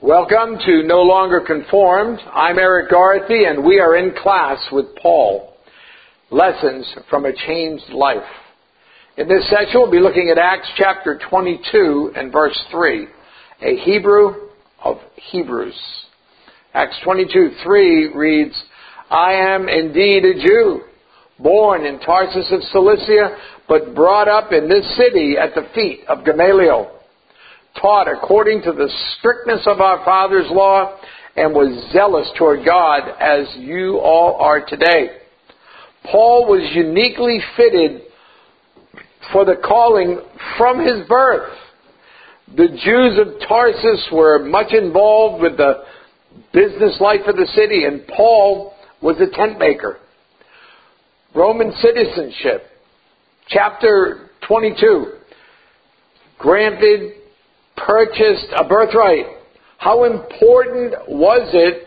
Welcome to No Longer Conformed. I'm Eric Garthy, and we are in class with Paul. Lessons from a Changed Life. In this session, we'll be looking at Acts chapter 22 and verse 3, a Hebrew of Hebrews. Acts 22:3 reads, I am indeed a Jew, born in Tarsus of Cilicia, but brought up in this city at the feet of Gamaliel, taught according to the strictness of our father's law, and was zealous toward God as you all are today. Paul was uniquely fitted for the calling from his birth. The Jews of Tarsus were much involved with the business life of the city, and Paul was a tent maker. Roman citizenship, chapter 22, granted, purchased a birthright. How important was it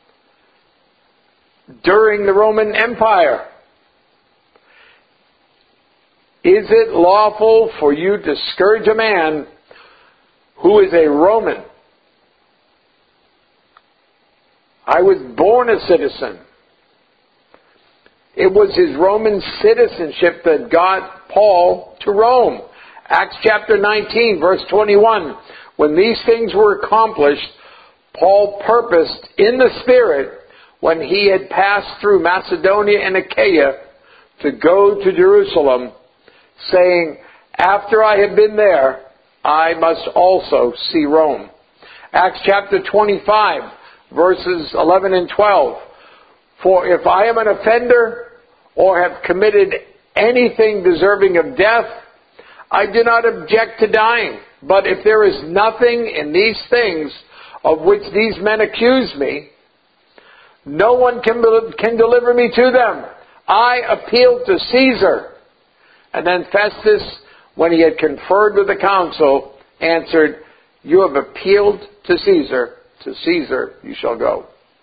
during the Roman Empire? Is it lawful for you to scourge a man who is a Roman? I was born a citizen. It was his Roman citizenship that got Paul to Rome. Acts chapter 19, verse 21. When these things were accomplished, Paul purposed in the Spirit, when he had passed through Macedonia and Achaia, to go to Jerusalem, saying, after I have been there, I must also see Rome. Acts chapter 25, verses 11 and 12. For if I am an offender or have committed anything deserving of death, I do not object to dying. But if there is nothing in these things of which these men accuse me, no one can deliver me to them. I appeal to Caesar. And then Festus, when he had conferred with the council, answered, you have appealed to Caesar you shall go.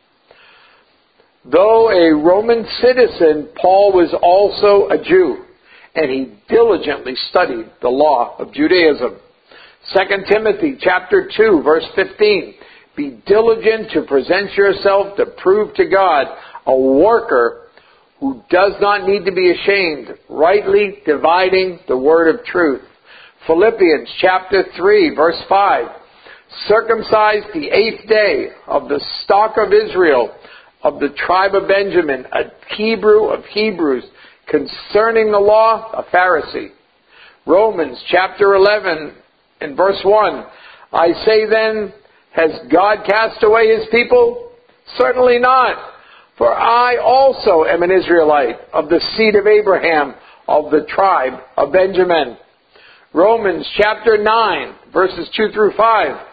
Though a Roman citizen, Paul was also a Jew, and he diligently studied the law of Judaism. 2 Timothy chapter 2, verse 15. Be diligent to present yourself to prove to God a worker who does not need to be ashamed, rightly dividing the word of truth. Philippians chapter 3, verse 5. Circumcised the 8th day, of the stock of Israel, of the tribe of Benjamin, a Hebrew of Hebrews, concerning the law, a Pharisee. Romans chapter 11 and verse 1. I say then, has God cast away his people? Certainly not. For I also am an Israelite, of the seed of Abraham, of the tribe of Benjamin. Romans chapter 9, verses 2 through 5.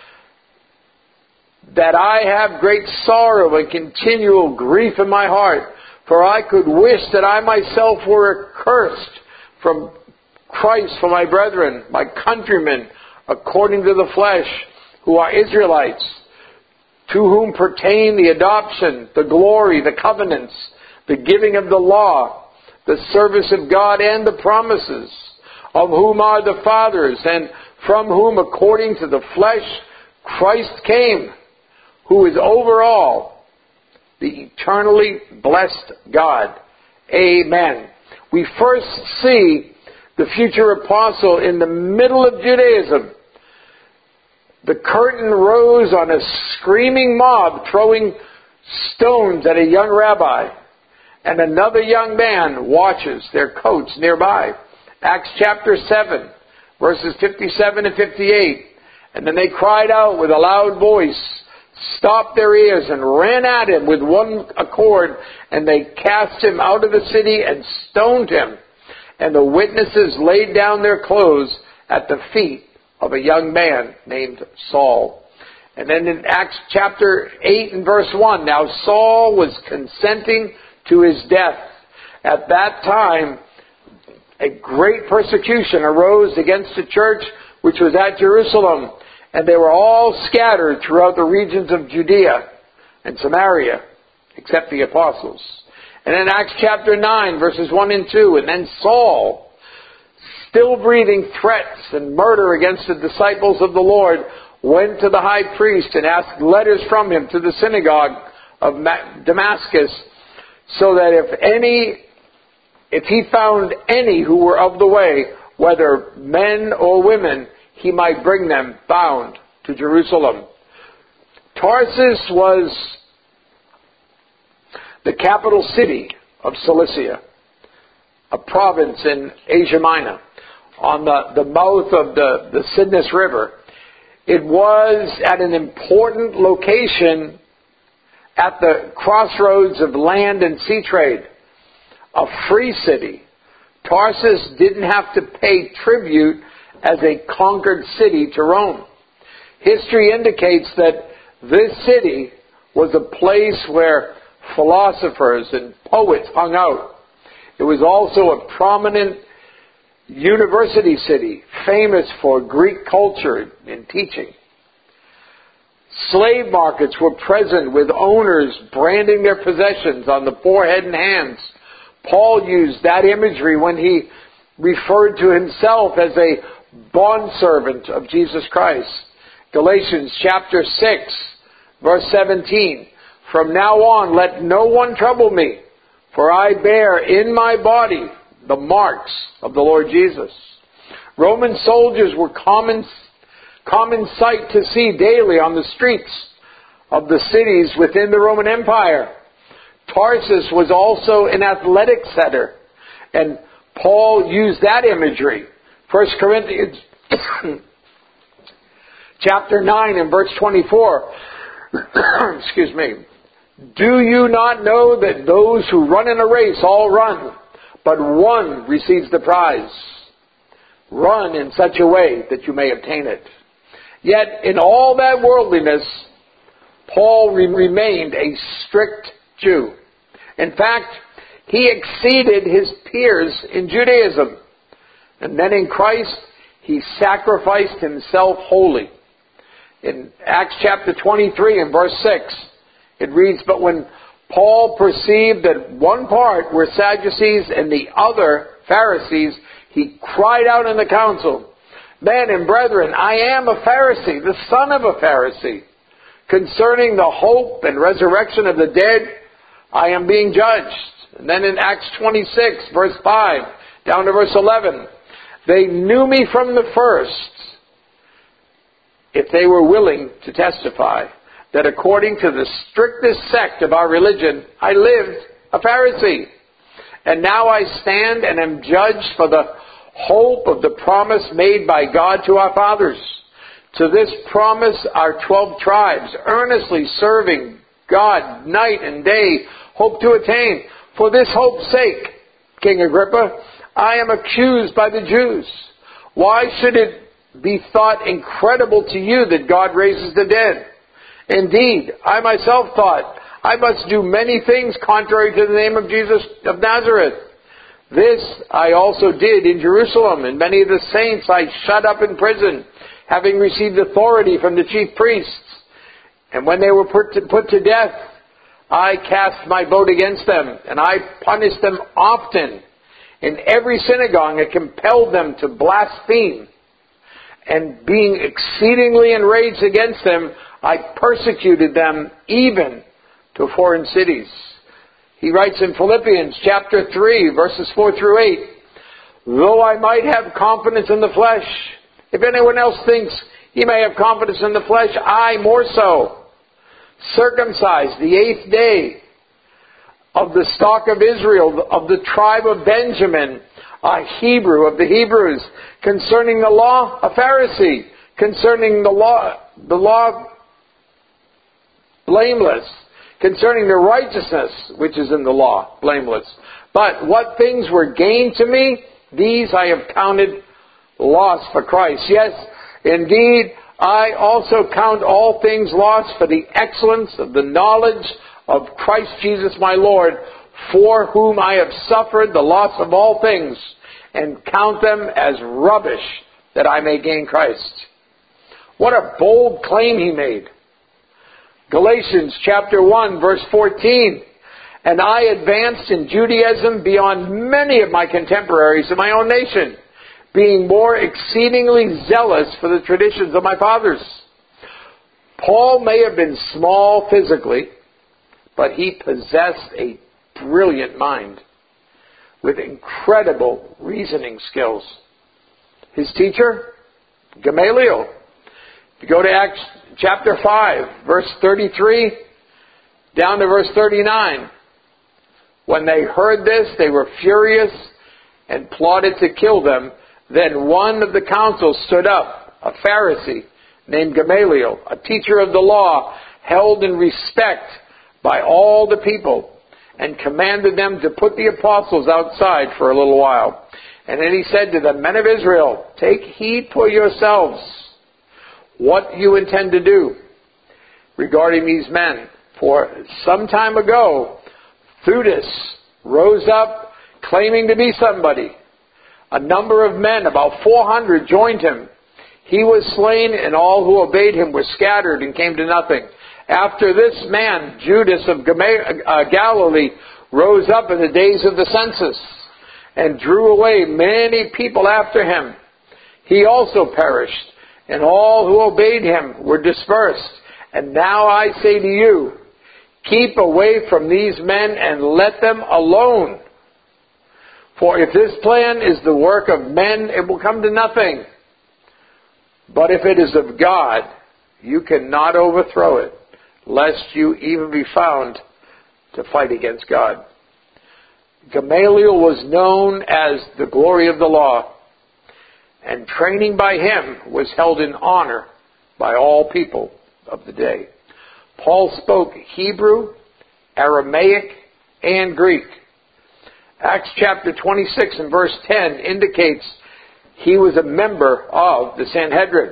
That I have great sorrow and continual grief in my heart, for I could wish that I myself were accursed from Christ for my brethren, my countrymen, according to the flesh, who are Israelites, to whom pertain the adoption, the glory, the covenants, the giving of the law, the service of God and the promises, of whom are the fathers, and from whom, according to the flesh, Christ came, who is over all, the eternally blessed God. Amen. We first see the future apostle in the middle of Judaism. The curtain rose on a screaming mob throwing stones at a young rabbi, and another young man watches their coats nearby. Acts chapter 7, verses 57 and 58. And then they cried out with a loud voice, stopped their ears, and ran at him with one accord, and they cast him out of the city and stoned him. And the witnesses laid down their clothes at the feet of a young man named Saul. And then in Acts chapter 8 and verse 1, now Saul was consenting to his death. At that time, a great persecution arose against the church which was at Jerusalem, and they were all scattered throughout the regions of Judea and Samaria, except the apostles. And in Acts chapter 9, verses 1 and 2, and then Saul, still breathing threats and murder against the disciples of the Lord, went to the high priest and asked letters from him to the synagogue of Damascus, so that if he found any who were of the way, whether men or women, he might bring them bound to Jerusalem. Tarsus was the capital city of Cilicia, a province in Asia Minor, on the mouth of the Cydnus River. It was at an important location at the crossroads of land and sea trade, a free city. Tarsus didn't have to pay tribute as a conquered city to Rome. History indicates that this city was a place where philosophers and poets hung out. It was also a prominent university city, famous for Greek culture and teaching. Slave markets were present, with owners branding their possessions on the forehead and hands. Paul used that imagery when he referred to himself as a bondservant of Jesus Christ. Galatians chapter 6, verse 17. From now on, let no one trouble me, for I bear in my body the marks of the Lord Jesus. Roman soldiers were common sight to see daily on the streets of the cities within the Roman Empire. Tarsus was also an athletic center, and Paul used that imagery. 1 Corinthians chapter 9 and verse 24. Excuse me. Do you not know that those who run in a race all run, but one receives the prize? Run in such a way that you may obtain it. Yet in all that worldliness, Paul remained a strict Jew. In fact, he exceeded his peers in Judaism. And then in Christ, he sacrificed himself wholly. In Acts chapter 23 and verse 6, it reads, But when Paul perceived that one part were Sadducees and the other Pharisees, he cried out in the council, Men and brethren, I am a Pharisee, the son of a Pharisee. Concerning the hope and resurrection of the dead, I am being judged. And then in Acts 26, verse 5, down to verse 11, They knew me from the first, if they were willing to testify that according to the strictest sect of our religion, I lived a Pharisee. And now I stand and am judged for the hope of the promise made by God to our fathers. To this promise our 12 tribes, earnestly serving God night and day, hope to attain. For this hope's sake, King Agrippa, I am accused by the Jews. Why should it be thought incredible to you that God raises the dead? Indeed, I myself thought I must do many things contrary to the name of Jesus of Nazareth. This I also did in Jerusalem, and many of the saints I shut up in prison, having received authority from the chief priests. And when they were put to death, I cast my vote against them, and I punished them often. In every synagogue I compelled them to blaspheme. And being exceedingly enraged against them, I persecuted them even to foreign cities. He writes in Philippians chapter 3, verses 4 through 8, Though I might have confidence in the flesh, if anyone else thinks he may have confidence in the flesh, I more so. Circumcised the 8th day, of the stock of Israel, of the tribe of Benjamin, a Hebrew of the Hebrews, concerning the law, a Pharisee, concerning the law blameless, concerning the righteousness which is in the law, blameless. But what things were gained to me, these I have counted loss for Christ. Yes, indeed, I also count all things lost for the excellence of the knowledge of Christ Jesus my Lord, for whom I have suffered the loss of all things, and count them as rubbish, that I may gain Christ. What a bold claim he made. Galatians chapter 1, verse 14. And I advanced in Judaism beyond many of my contemporaries in my own nation, being more exceedingly zealous for the traditions of my fathers. Paul may have been small physically, but he possessed a brilliant mind with incredible reasoning skills. His teacher, Gamaliel. If you go to Acts chapter 5, verse 33, down to verse 39. When they heard this, they were furious and plotted to kill them. Then one of the council stood up, a Pharisee named Gamaliel, a teacher of the law, held in respect by all the people, and commanded them to put the apostles outside for a little while. And then he said to the men of Israel, take heed for yourselves what you intend to do regarding these men. For some time ago, Theudas rose up claiming to be somebody. A number of men, about 400, joined him. He was slain, and all who obeyed him were scattered and came to nothing. After this man, Judas of Galilee, rose up in the days of the census and drew away many people after him. He also perished, and all who obeyed him were dispersed. And now I say to you, keep away from these men and let them alone. For if this plan is the work of men, it will come to nothing. But if it is of God, you cannot overthrow it, lest you even be found to fight against God. Gamaliel was known as the glory of the law, and training by him was held in honor by all people of the day. Paul spoke Hebrew, Aramaic, and Greek. Acts chapter 26 and verse 10 indicates he was a member of the Sanhedrin.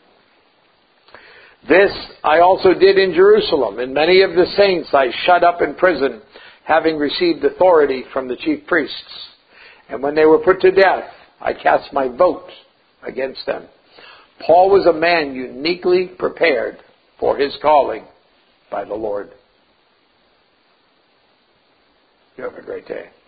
This I also did in Jerusalem, and many of the saints I shut up in prison, having received authority from the chief priests. And when they were put to death, I cast my vote against them. Paul was a man uniquely prepared for his calling by the Lord. You have a great day.